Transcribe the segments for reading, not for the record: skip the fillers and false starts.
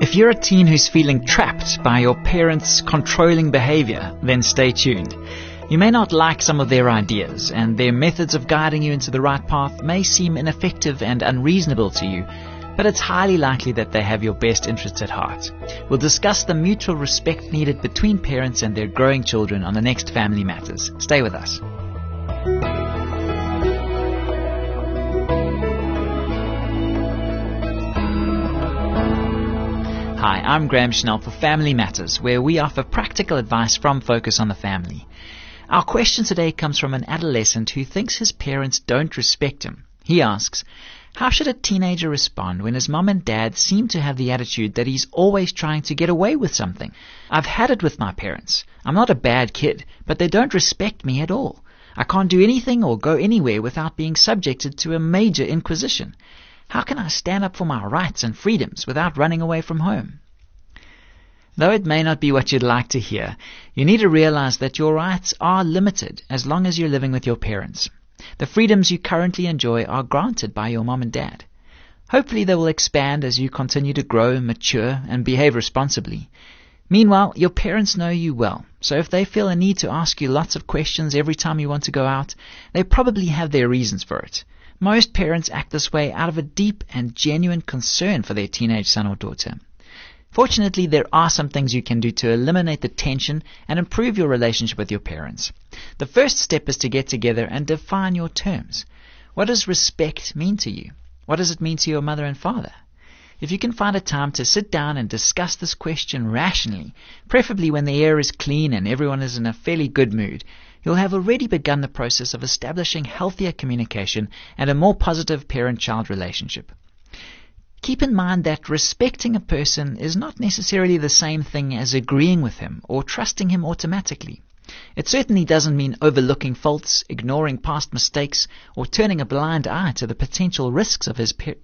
If you're a teen who's feeling trapped by your parents' controlling behavior, then stay tuned. You may not like some of their ideas, and their methods of guiding you into the right path may seem ineffective and unreasonable to you, but it's highly likely that they have your best interests at heart. We'll discuss the mutual respect needed between parents and their growing children on the next Family Matters. Stay with us. Hi, I'm Graham Schnell for Family Matters, where we offer practical advice from Focus on the Family. Our question today comes from an adolescent who thinks his parents don't respect him. He asks, how should a teenager respond when his mom and dad seem to have the attitude that he's always trying to get away with something? I've had it with my parents. I'm not a bad kid, but they don't respect me at all. I can't do anything or go anywhere without being subjected to a major inquisition. How can I stand up for my rights and freedoms without running away from home? Though it may not be what you'd like to hear, you need to realize that your rights are limited as long as you're living with your parents. The freedoms you currently enjoy are granted by your mom and dad. Hopefully they will expand as you continue to grow, mature, and behave responsibly. Meanwhile, your parents know you well, so if they feel a need to ask you lots of questions every time you want to go out, they probably have their reasons for it. Most parents act this way out of a deep and genuine concern for their teenage son or daughter. Fortunately, there are some things you can do to eliminate the tension and improve your relationship with your parents. The first step is to get together and define your terms. What does respect mean to you? What does it mean to your mother and father? If you can find a time to sit down and discuss this question rationally, preferably when the air is clean and everyone is in a fairly good mood, you'll have already begun the process of establishing healthier communication and a more positive parent-child relationship. Keep in mind that respecting a person is not necessarily the same thing as agreeing with him or trusting him automatically. It certainly doesn't mean overlooking faults, ignoring past mistakes, or turning a blind eye to the potential risks of his present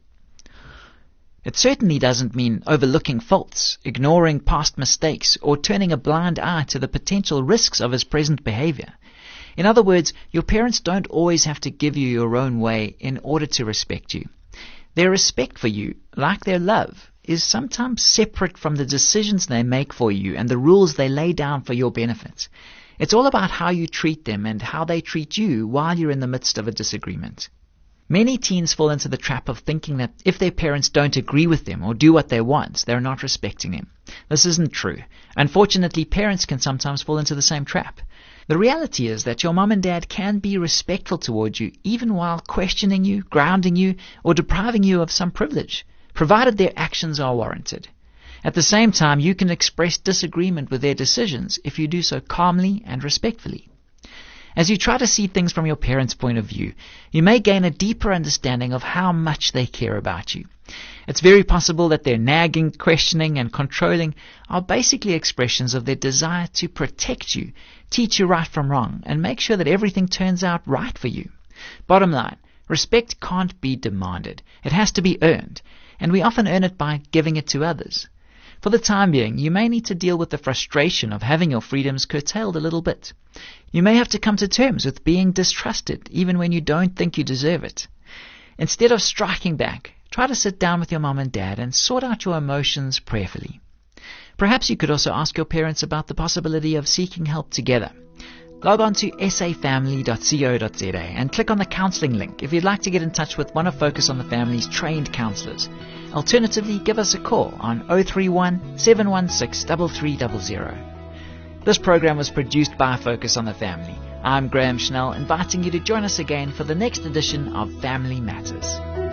behavior. In other words, your parents don't always have to give you your own way in order to respect you. Their respect for you, like their love, is sometimes separate from the decisions they make for you and the rules they lay down for your benefit. It's all about how you treat them and how they treat you while you're in the midst of a disagreement. Many teens fall into the trap of thinking that if their parents don't agree with them or do what they want, they're not respecting them. This isn't true. Unfortunately, parents can sometimes fall into the same trap. The reality is that your mom and dad can be respectful towards you even while questioning you, grounding you, or depriving you of some privilege, provided their actions are warranted. At the same time, you can express disagreement with their decisions if you do so calmly and respectfully. As you try to see things from your parents' point of view, you may gain a deeper understanding of how much they care about you. It's very possible that their nagging, questioning, and controlling are basically expressions of their desire to protect you, teach you right from wrong, and make sure that everything turns out right for you. Bottom line, respect can't be demanded. It has to be earned, and we often earn it by giving it to others. For the time being, you may need to deal with the frustration of having your freedoms curtailed a little bit. You may have to come to terms with being distrusted, even when you don't think you deserve it. Instead of striking back, try to sit down with your mom and dad and sort out your emotions prayerfully. Perhaps you could also ask your parents about the possibility of seeking help together. Log on to safamily.co.za and click on the counselling link if you'd like to get in touch with one of Focus on the Family's trained counsellors. Alternatively, give us a call on 031 716 3300. This program was produced by Focus on the Family. I'm Graham Schnell, inviting you to join us again for the next edition of Family Matters.